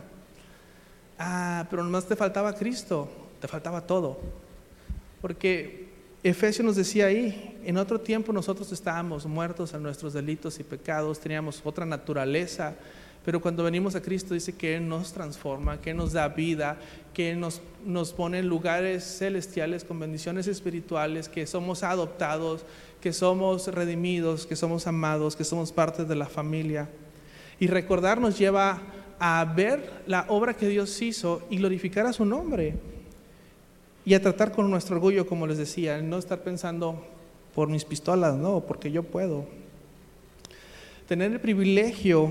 Ah, pero nomás te faltaba Cristo, te faltaba todo. Porque Efesios nos decía ahí: en otro tiempo nosotros estábamos muertos a nuestros delitos y pecados, teníamos otra naturaleza, pero cuando venimos a Cristo dice que Él nos transforma, que Él nos da vida, que Él nos, nos pone en lugares celestiales con bendiciones espirituales, que somos adoptados, que somos redimidos, que somos amados, que somos parte de la familia. Y recordar nos lleva a ver la obra que Dios hizo y glorificar a su nombre. Y a tratar con nuestro orgullo, como les decía, no estar pensando por mis pistolas, no, porque yo puedo. Tener el privilegio,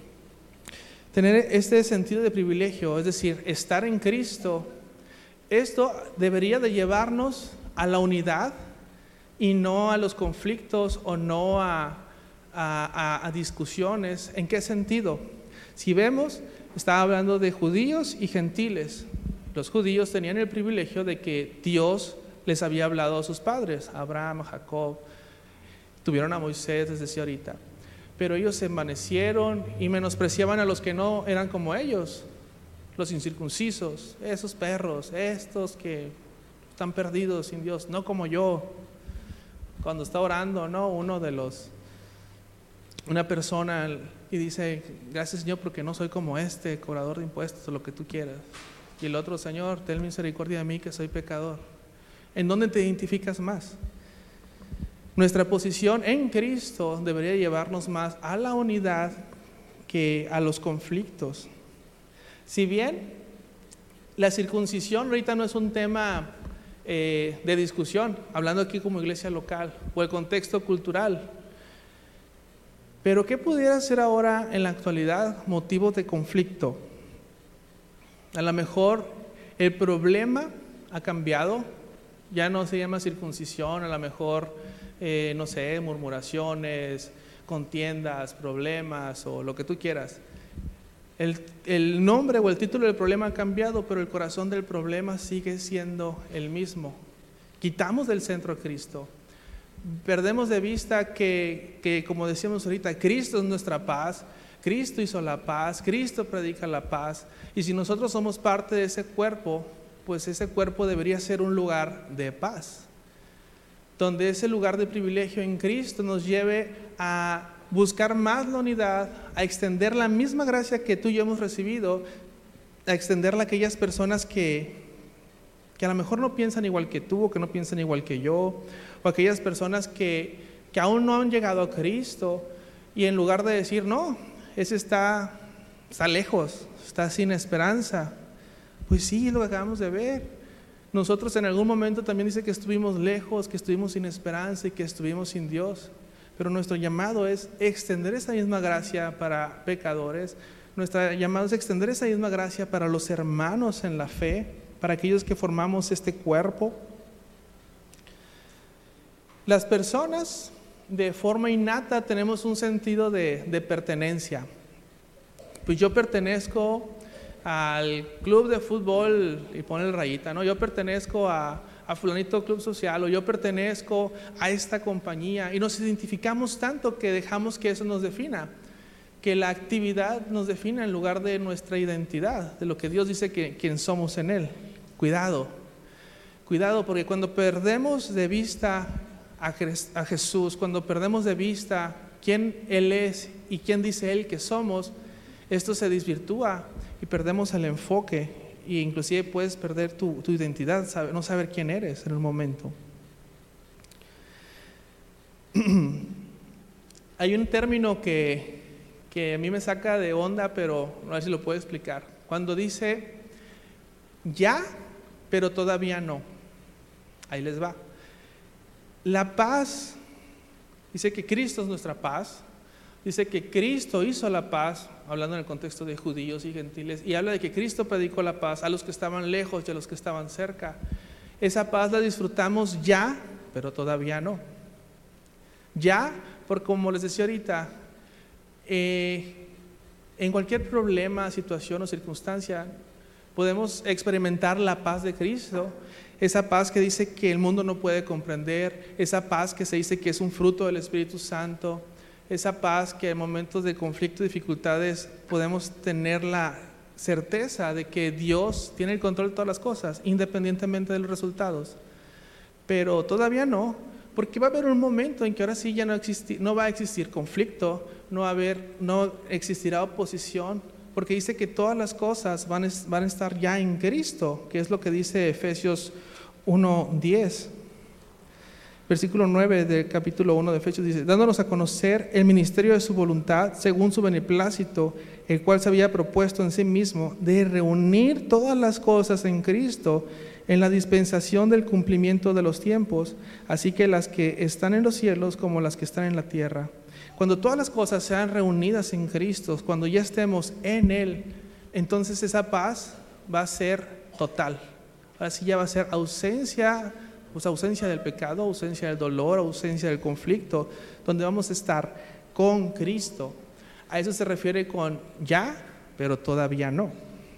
tener este sentido de privilegio, es decir, estar en Cristo, esto debería de llevarnos a la unidad y no a los conflictos o no a, a, a, a discusiones. ¿En qué sentido? Si vemos, está hablando de judíos y gentiles. Los judíos tenían el privilegio de que Dios les había hablado a sus padres, a Abraham, a Jacob, tuvieron a Moisés desde ese ahorita, pero ellos se envanecieron y menospreciaban a los que no eran como ellos, los incircuncisos, esos perros, estos que están perdidos sin Dios, no como yo. Cuando está orando, ¿no? Uno de los, una persona y dice: gracias Señor porque no soy como este cobrador de impuestos o lo que tú quieras. Y el otro: Señor, ten misericordia de mí que soy pecador. ¿En dónde te identificas más? Nuestra posición en Cristo debería llevarnos más a la unidad que a los conflictos. Si bien la circuncisión ahorita no es un tema eh, de discusión, hablando aquí como iglesia local, o el contexto cultural. Pero ¿qué pudiera ser ahora en la actualidad motivo de conflicto? A lo mejor el problema ha cambiado, ya no se llama circuncisión, a lo mejor, eh, no sé, murmuraciones, contiendas, problemas o lo que tú quieras. El, el nombre o el título del problema ha cambiado, pero el corazón del problema sigue siendo el mismo. Quitamos del centro a Cristo. Perdemos de vista que, que, como decíamos ahorita, Cristo es nuestra paz, Cristo hizo la paz, Cristo predica la paz, y si nosotros somos parte de ese cuerpo, pues ese cuerpo debería ser un lugar de paz, donde ese lugar de privilegio en Cristo nos lleve a buscar más la unidad, a extender la misma gracia que tú y yo hemos recibido, a extenderla a aquellas personas que, que a lo mejor no piensan igual que tú, o que no piensan igual que yo, o aquellas personas que, que aún no han llegado a Cristo, y en lugar de decir, no, ese está, está lejos, está sin esperanza, pues sí, es lo que acabamos de ver. Nosotros en algún momento también dice que estuvimos lejos, que estuvimos sin esperanza y que estuvimos sin Dios, pero nuestro llamado es extender esa misma gracia para pecadores, nuestro llamado es extender esa misma gracia para los hermanos en la fe, para aquellos que formamos este cuerpo. Las personas de forma innata tenemos un sentido de, de pertenencia. Pues yo pertenezco al club de fútbol y pone el rayita, ¿no? Yo pertenezco a, a fulanito club social, o yo pertenezco a esta compañía, y nos identificamos tanto que dejamos que eso nos defina, que la actividad nos defina en lugar de nuestra identidad, de lo que Dios dice que quién somos en Él. Cuidado, cuidado, porque cuando perdemos de vista a Jesús, cuando perdemos de vista quién Él es y quién dice Él que somos, esto se desvirtúa y perdemos el enfoque, e inclusive puedes perder tu, tu identidad, saber, no saber quién eres en el momento. Hay un término que, que a mí me saca de onda, pero no sé si lo puedo explicar. Cuando dice ya, pero todavía no. Ahí les va. La paz, dice que Cristo es nuestra paz, dice que Cristo hizo la paz, hablando en el contexto de judíos y gentiles, y habla de que Cristo predicó la paz a los que estaban lejos y a los que estaban cerca. Esa paz la disfrutamos ya, pero todavía no. Ya, porque como les decía ahorita, eh, en cualquier problema, situación o circunstancia, podemos experimentar la paz de Cristo. Esa paz que dice que el mundo no puede comprender, esa paz que se dice que es un fruto del Espíritu Santo, esa paz que en momentos de conflicto y dificultades podemos tener la certeza de que Dios tiene el control de todas las cosas, independientemente de los resultados. Pero todavía no, porque va a haber un momento en que ahora sí ya no, existi- no va a existir conflicto, no, va a haber, no existirá oposición, porque dice que todas las cosas van, es, van a estar ya en Cristo, que es lo que dice Efesios uno diez. Versículo nueve del capítulo uno de Efesios dice: dándonos a conocer el ministerio de su voluntad, según su beneplácito, el cual se había propuesto en sí mismo, de reunir todas las cosas en Cristo, en la dispensación del cumplimiento de los tiempos, así que las que están en los cielos como las que están en la tierra. Cuando todas las cosas sean reunidas en Cristo, cuando ya estemos en Él, entonces esa paz va a ser total. Ahora sí ya va a ser ausencia, pues ausencia del pecado, ausencia del dolor, ausencia del conflicto, donde vamos a estar con Cristo. A eso se refiere con ya, pero todavía no.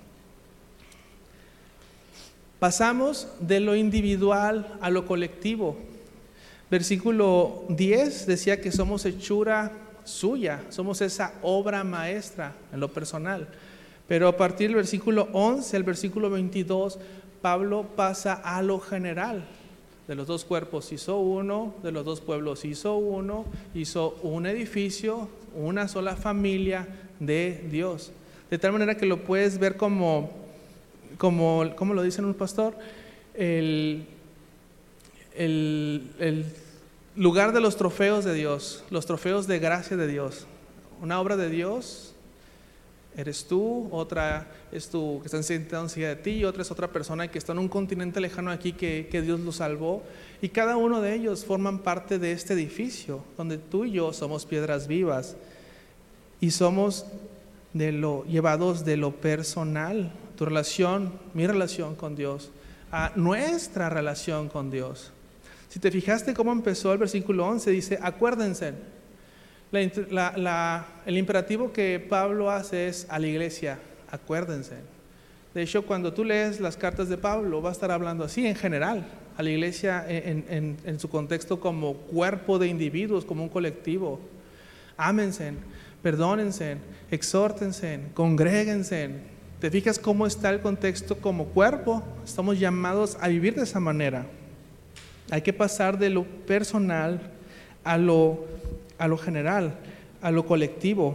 Pasamos de lo individual a lo colectivo. Versículo diez decía que somos hechura suya, somos esa obra maestra en lo personal. Pero a partir del versículo once al versículo veintidós, Pablo pasa a lo general. De los dos cuerpos hizo uno, de los dos pueblos hizo uno, hizo un edificio, una sola familia de Dios. De tal manera que lo puedes ver como, como, ¿cómo lo dice un pastor? El, el, el lugar de los trofeos de Dios, los trofeos de gracia de Dios. Una obra de Dios Eres tú, otra es tú que está sentado encima de ti, y otra es otra persona que está en un continente lejano aquí que, que Dios lo salvó. Y cada uno de ellos forman parte de este edificio, donde tú y yo somos piedras vivas y somos de lo, llevados de lo personal, tu relación, mi relación con Dios, a nuestra relación con Dios. Si te fijaste cómo empezó el versículo once, dice, acuérdense. La, la, la, el imperativo que Pablo hace es a la iglesia, acuérdense. De hecho, cuando tú lees las cartas de Pablo, va a estar hablando así en general, a la iglesia en, en, en su contexto como cuerpo de individuos, como un colectivo. Ámense, perdónense, exhórtense, congréguense. ¿Te fijas cómo está el contexto como cuerpo? Estamos llamados a vivir de esa manera. Hay que pasar de lo personal a lo, a lo general, a lo colectivo.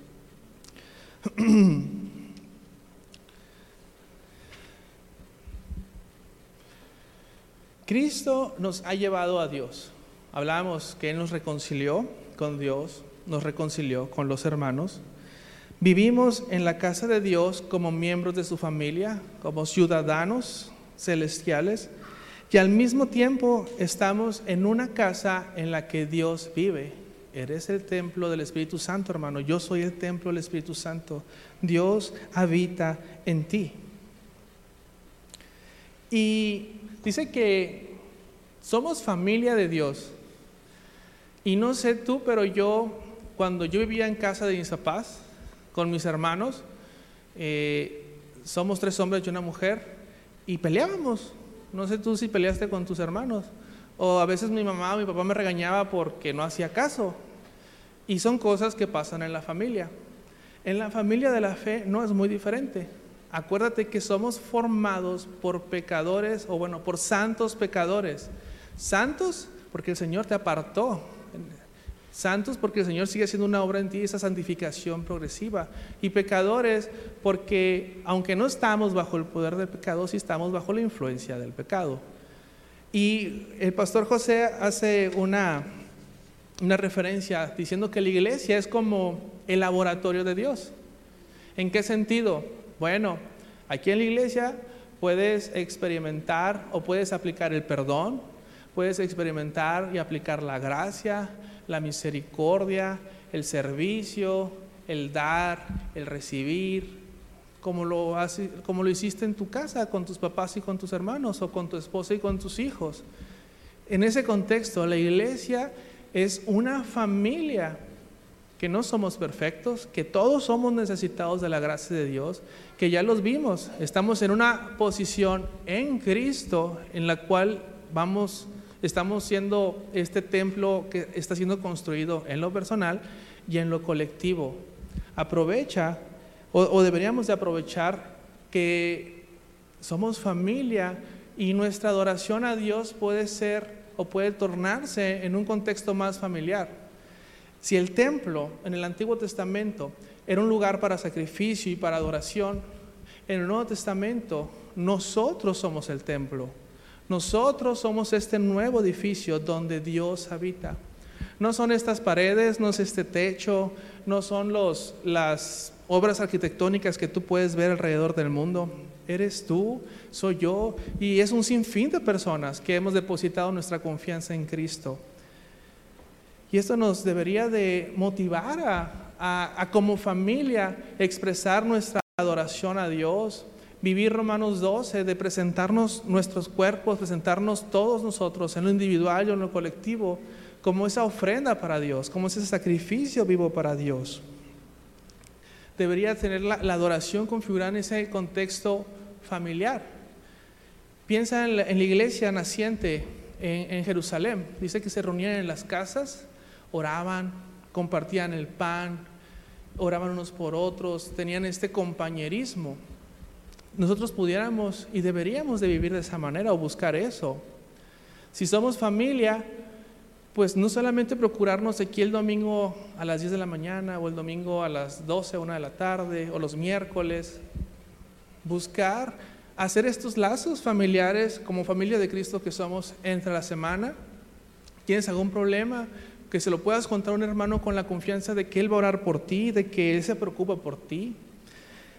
Cristo nos ha llevado a Dios. Hablábamos que Él nos reconcilió con Dios, nos reconcilió con los hermanos. Vivimos en la casa de Dios como miembros de su familia, como ciudadanos celestiales, y al mismo tiempo estamos en una casa en la que Dios vive. Eres el templo del Espíritu Santo, hermano. Yo soy el templo del Espíritu Santo. Dios habita en ti. Y dice que somos familia de Dios. Y no sé tú, pero yo, cuando yo vivía en casa de mis papás, con mis hermanos, eh, somos tres hombres y una mujer, y peleábamos. No sé tú si peleaste con tus hermanos. O a veces mi mamá o mi papá me regañaba porque no hacía caso. Y son cosas que pasan en la familia. En la familia de la fe no es muy diferente. Acuérdate que somos formados por pecadores, o bueno, por santos pecadores. Santos porque el Señor te apartó. Santos porque el Señor sigue haciendo una obra en ti, esa santificación progresiva. Y pecadores porque, aunque no estamos bajo el poder del pecado, sí estamos bajo la influencia del pecado. Y el pastor José hace una, una referencia diciendo que la iglesia es como el laboratorio de Dios. ¿En qué sentido? Bueno, aquí en la iglesia puedes experimentar o puedes aplicar el perdón, puedes experimentar y aplicar la gracia, la misericordia, el servicio, el dar, el recibir, como lo, hace, como lo hiciste en tu casa con tus papás y con tus hermanos, o con tu esposa y con tus hijos. En ese contexto, la iglesia es una familia, que no somos perfectos, que todos somos necesitados de la gracia de Dios, que ya los vimos, estamos en una posición en Cristo en la cual vamos, estamos siendo este templo que está siendo construido en lo personal y en lo colectivo. Aprovecha, o, o deberíamos de aprovechar que somos familia y nuestra adoración a Dios puede ser o puede tornarse en un contexto más familiar. Si el templo en el Antiguo Testamento era un lugar para sacrificio y para adoración, en el Nuevo Testamento nosotros somos el templo. Nosotros somos este nuevo edificio donde Dios habita. No son estas paredes, no es este techo, no son los, las obras arquitectónicas que tú puedes ver alrededor del mundo. Eres tú, soy yo, y es un sinfín de personas que hemos depositado nuestra confianza en Cristo. Y esto nos debería de motivar a, a, a como familia expresar nuestra adoración a Dios, vivir Romanos doce, de presentarnos nuestros cuerpos, presentarnos todos nosotros en lo individual y en lo colectivo, como esa ofrenda para Dios, como ese sacrificio vivo para Dios. Debería tener la, la adoración configurada en ese contexto familiar. Piensa en la, en la iglesia naciente en, en Jerusalén. Dice que se reunían en las casas, oraban, compartían el pan, oraban unos por otros, tenían este compañerismo. Nosotros pudiéramos y deberíamos de vivir de esa manera o buscar eso. Si somos familia, pues no solamente procurarnos aquí el domingo a las diez de la mañana o el domingo a las doce, una de la tarde o los miércoles, buscar hacer estos lazos familiares como familia de Cristo que somos entre la semana. ¿Tienes algún problema? Que se lo puedas contar a un hermano con la confianza de que Él va a orar por ti, de que Él se preocupa por ti.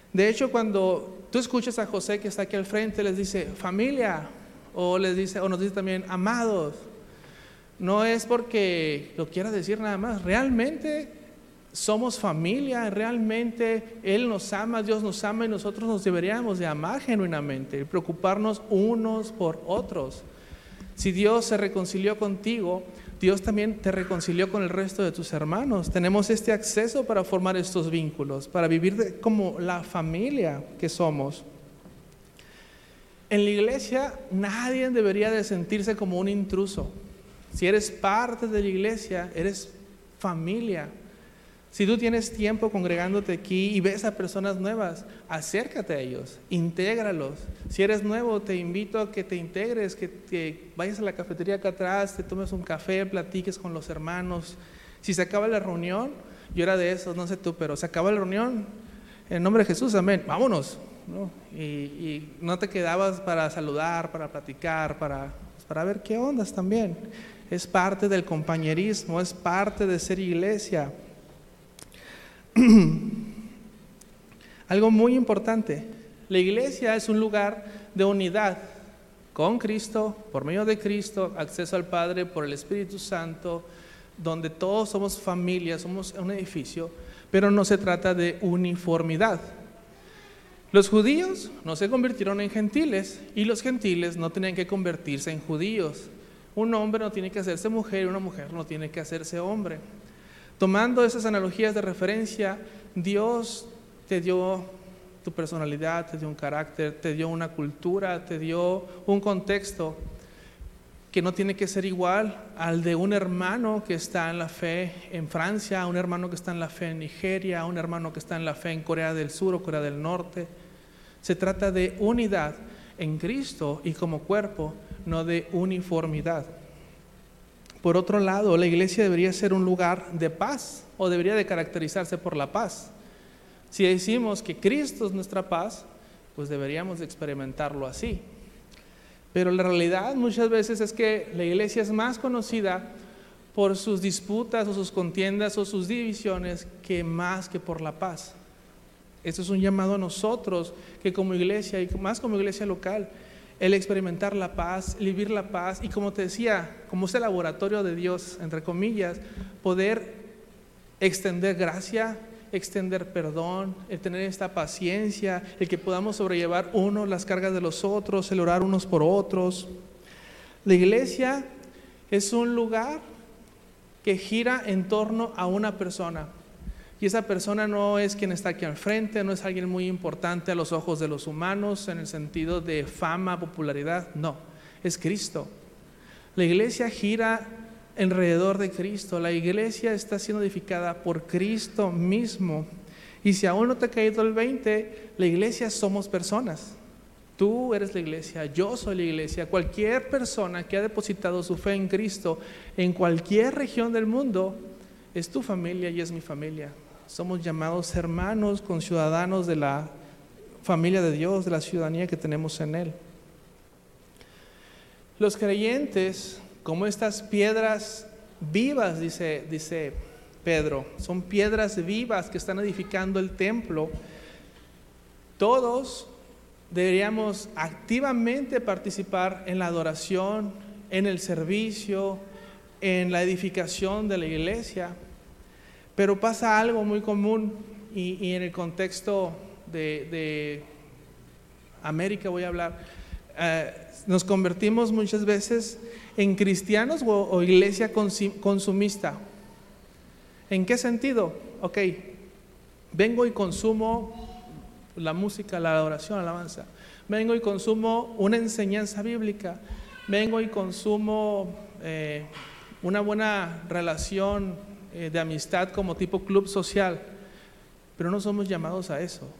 De hecho, cuando tú escuchas a José que está aquí al frente, les dice familia, o les dice, o nos dice también amados, no es porque lo quiera decir nada más, realmente somos familia, realmente Él nos ama, Dios nos ama y nosotros nos deberíamos de amar genuinamente, preocuparnos unos por otros. Si Dios se reconcilió contigo, Dios también te reconcilió con el resto de tus hermanos. Tenemos este acceso para formar estos vínculos, para vivir de, como la familia que somos. En la iglesia nadie debería de sentirse como un intruso. Si eres parte de la iglesia, eres familia. Si tú tienes tiempo congregándote aquí y ves a personas nuevas, acércate a ellos, intégralos. Si eres nuevo, te invito a que te integres, que, que vayas a la cafetería acá atrás, te tomes un café, platiques con los hermanos. Si se acaba la reunión, yo era de esos, no sé tú, pero se acaba la reunión, en nombre de Jesús, amén, vámonos, ¿no? Y, y no te quedabas para saludar, para platicar, para, para ver qué ondas también. Es parte del compañerismo, es parte de ser iglesia. Algo muy importante, la iglesia es un lugar de unidad con Cristo, por medio de Cristo, acceso al Padre por el Espíritu Santo, donde todos somos familia, somos un edificio, pero no se trata de uniformidad. Los judíos no se convirtieron en gentiles y los gentiles no tenían que convertirse en judíos. Un hombre no tiene que hacerse mujer y una mujer no tiene que hacerse hombre. Tomando esas analogías de referencia, Dios te dio tu personalidad, te dio un carácter, te dio una cultura, te dio un contexto que no tiene que ser igual al de un hermano que está en la fe en Francia, un hermano que está en la fe en Nigeria, un hermano que está en la fe en Corea del Sur o Corea del Norte. Se trata de unidad en Cristo y como cuerpo, no de uniformidad. Por otro lado, la iglesia debería ser un lugar de paz o debería de caracterizarse por la paz. Si decimos que Cristo es nuestra paz, pues deberíamos de experimentarlo así. Pero la realidad muchas veces es que la iglesia es más conocida por sus disputas o sus contiendas o sus divisiones que más que por la paz. Esto es un llamado a nosotros que como iglesia y más como iglesia local, el experimentar la paz, vivir la paz y como te decía, como ese laboratorio de Dios, entre comillas, poder extender gracia, extender perdón, el tener esta paciencia, el que podamos sobrellevar uno las cargas de los otros, el orar unos por otros. La iglesia es un lugar que gira en torno a una persona. Y esa persona no es quien está aquí al frente, no es alguien muy importante a los ojos de los humanos en el sentido de fama, popularidad, no, es Cristo. La iglesia gira alrededor de Cristo, la iglesia está siendo edificada por Cristo mismo. Y si aún no te ha caído el veinte, la iglesia somos personas. Tú eres la iglesia, yo soy la iglesia. Cualquier persona que ha depositado su fe en Cristo en cualquier región del mundo es tu familia y es mi familia. Somos llamados hermanos, conciudadanos de la familia de Dios, de la ciudadanía que tenemos en Él. Los creyentes, como estas piedras vivas, dice, dice Pedro, son piedras vivas que están edificando el templo. Todos deberíamos activamente participar en la adoración, en el servicio, en la edificación de la iglesia. Pero pasa algo muy común y, y en el contexto de, de América voy a hablar, eh, nos convertimos muchas veces en cristianos o, o iglesia consumista. ¿En qué sentido? Ok, vengo y consumo la música, la adoración, la alabanza. Vengo y consumo una enseñanza bíblica. Vengo y consumo eh, una buena relación de amistad como tipo club social, pero no somos llamados a eso.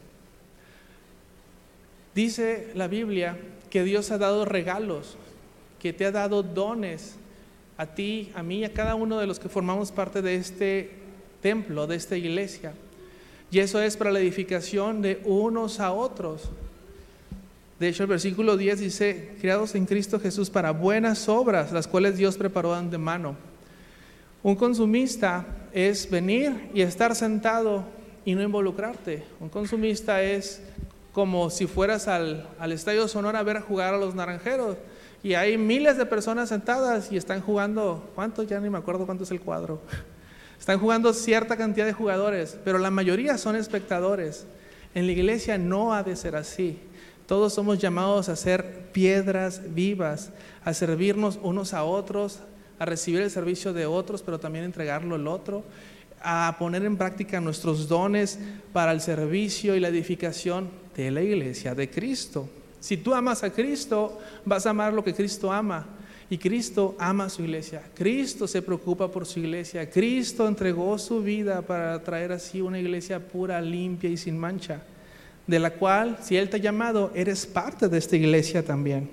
Dice la Biblia que Dios ha dado regalos, que te ha dado dones a ti, a mí, a cada uno de los que formamos parte de este templo, de esta iglesia, y eso es para la edificación de unos a otros. De hecho, el versículo diez dice: creados en Cristo Jesús para buenas obras, las cuales Dios preparó de antemano. Un consumista es venir y estar sentado y no involucrarte. Un consumista es como si fueras al, al Estadio Sonora a ver jugar a los Naranjeros y hay miles de personas sentadas y están jugando, ¿cuántos? Ya ni me acuerdo cuánto es el cuadro. Están jugando cierta cantidad de jugadores, pero la mayoría son espectadores. En la iglesia no ha de ser así. Todos somos llamados a ser piedras vivas, a servirnos unos a otros, a recibir el servicio de otros, pero también entregarlo al otro, a poner en práctica nuestros dones para el servicio y la edificación de la iglesia de Cristo. Si tú amas a Cristo, vas a amar lo que Cristo ama. Y Cristo ama a su iglesia. Cristo se preocupa por su iglesia. Cristo entregó su vida para traer así una iglesia pura, limpia y sin mancha, de la cual, si Él te ha llamado, eres parte de esta iglesia también.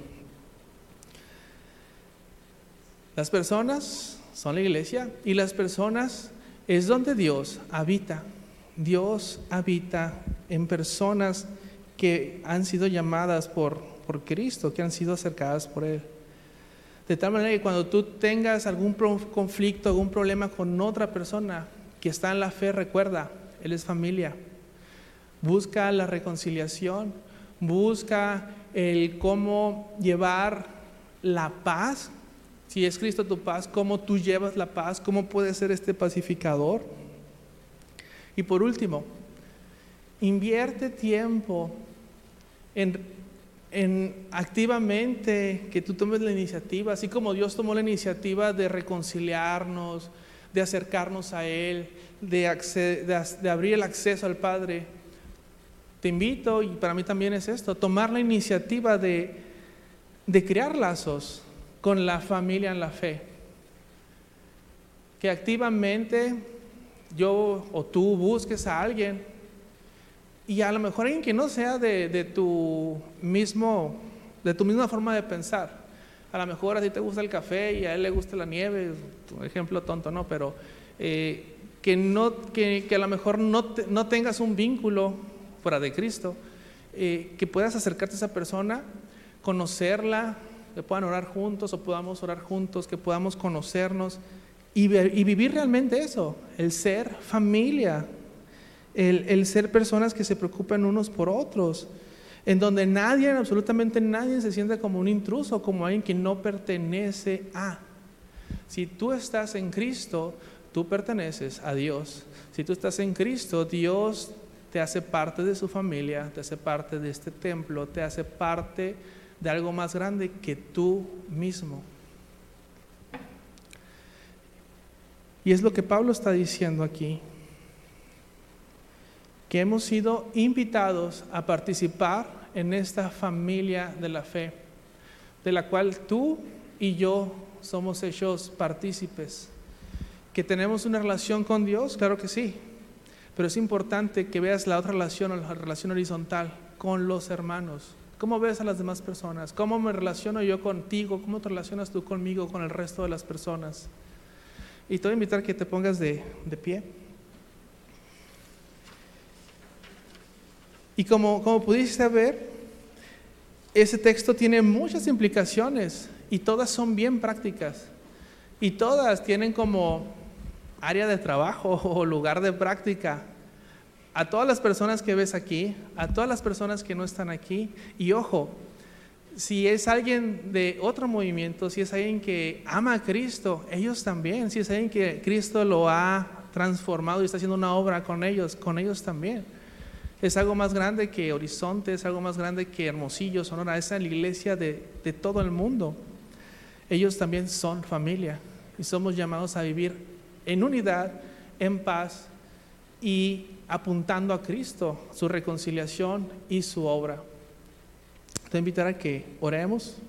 Las personas son la iglesia y las personas es donde Dios habita. Dios habita en personas que han sido llamadas por, por Cristo, que han sido acercadas por Él. De tal manera que cuando tú tengas algún conflicto, algún problema con otra persona que está en la fe, recuerda, Él es familia. Busca la reconciliación, busca el cómo llevar la paz. Si es Cristo tu paz, ¿cómo tú llevas la paz? ¿Cómo puedes ser este pacificador? Y por último, invierte tiempo en En activamente que tú tomes la iniciativa, así como Dios tomó la iniciativa de reconciliarnos, de acercarnos a Él, de, acceder, de, de abrir el acceso al Padre. Te invito, y para mí también es esto, tomar la iniciativa de, de crear lazos con la familia en la fe. Que activamente yo o tú busques a alguien, y a lo mejor alguien que no sea de, de tu mismo, de tu misma forma de pensar. A lo mejor a ti te gusta el café y a él le gusta la nieve, un ejemplo tonto, ¿no? Pero eh, que, no, que, que a lo mejor no, te, no tengas un vínculo fuera de Cristo, eh, que puedas acercarte a esa persona, conocerla, que puedan orar juntos o podamos orar juntos, que podamos conocernos y, y vivir realmente eso, el ser familia. El, el ser personas que se preocupan unos por otros, en donde nadie, absolutamente nadie se siente como un intruso, como alguien que no pertenece a. Si tú estás en Cristo, tú perteneces a Dios. Si tú estás en Cristo, Dios te hace parte de su familia, te hace parte de este templo, te hace parte de algo más grande que tú mismo. Y es lo que Pablo está diciendo aquí, que hemos sido invitados a participar en esta familia de la fe, de la cual tú y yo somos hechos partícipes. ¿Que tenemos una relación con Dios? Claro que sí, pero es importante que veas la otra relación, la relación horizontal, con los hermanos. ¿Cómo ves a las demás personas? ¿Cómo me relaciono yo contigo? ¿Cómo te relacionas tú conmigo, con el resto de las personas? Y te voy a invitar a que te pongas de, de pie. Y como, como pudiste ver, ese texto tiene muchas implicaciones y todas son bien prácticas. Y todas tienen como área de trabajo o lugar de práctica a todas las personas que ves aquí, a todas las personas que no están aquí. Y ojo, si es alguien de otro movimiento, si es alguien que ama a Cristo, ellos también. Si es alguien que Cristo lo ha transformado y está haciendo una obra con ellos, con ellos también. Es algo más grande que Horizonte, es algo más grande que Hermosillo, Sonora, es la iglesia de, de todo el mundo. Ellos también son familia y somos llamados a vivir en unidad, en paz y apuntando a Cristo, su reconciliación y su obra. Te voy a invitar a que oremos.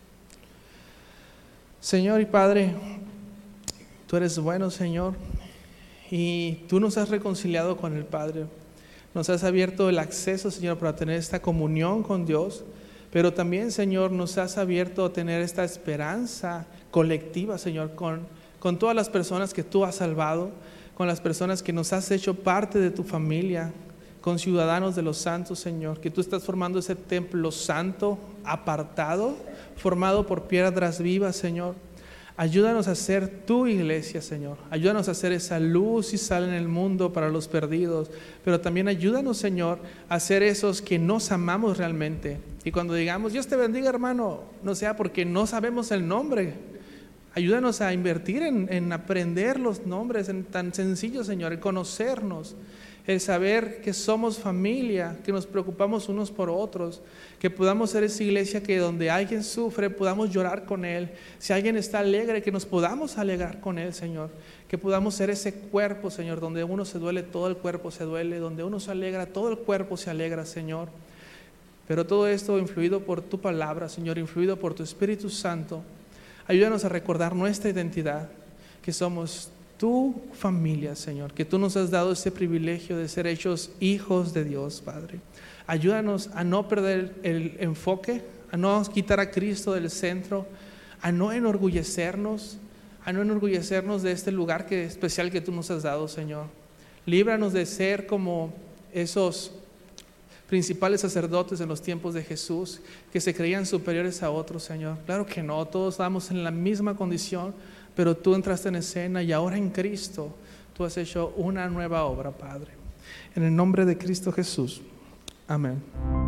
Señor y Padre, tú eres bueno, Señor, y tú nos has reconciliado con el Padre. Nos has abierto el acceso, Señor, para tener esta comunión con Dios, pero también, Señor, nos has abierto a tener esta esperanza colectiva, Señor, con, con todas las personas que tú has salvado, con las personas que nos has hecho parte de tu familia, con ciudadanos de los santos, Señor, que tú estás formando ese templo santo, apartado, formado por piedras vivas, Señor. Ayúdanos a ser tu iglesia, Señor. Ayúdanos a ser esa luz y sal en el mundo para los perdidos. Pero también ayúdanos, Señor, a ser esos que nos amamos realmente. Y cuando digamos, Dios te bendiga, hermano, no sea porque no sabemos el nombre. Ayúdanos a invertir en, en aprender los nombres, en tan sencillo, Señor, el conocernos, el saber que somos familia, que nos preocupamos unos por otros, que podamos ser esa iglesia que donde alguien sufre podamos llorar con él, si alguien está alegre que nos podamos alegrar con él, Señor, que podamos ser ese cuerpo, Señor, donde uno se duele, todo el cuerpo se duele, donde uno se alegra, todo el cuerpo se alegra, Señor. Pero todo esto influido por tu palabra, Señor, influido por tu Espíritu Santo. Ayúdanos a recordar nuestra identidad, que somos tu familia, Señor, que tú nos has dado ese privilegio de ser hechos hijos de Dios, Padre. Ayúdanos a no perder el enfoque, a no quitar a Cristo del centro, a no enorgullecernos, a no enorgullecernos de este lugar que, especial que tú nos has dado, Señor. Líbranos de ser como esos principales sacerdotes en los tiempos de Jesús, que se creían superiores a otros, Señor. Claro que no, todos estamos en la misma condición, pero tú entraste en escena y ahora en Cristo tú has hecho una nueva obra, Padre. En el nombre de Cristo Jesús. Amén.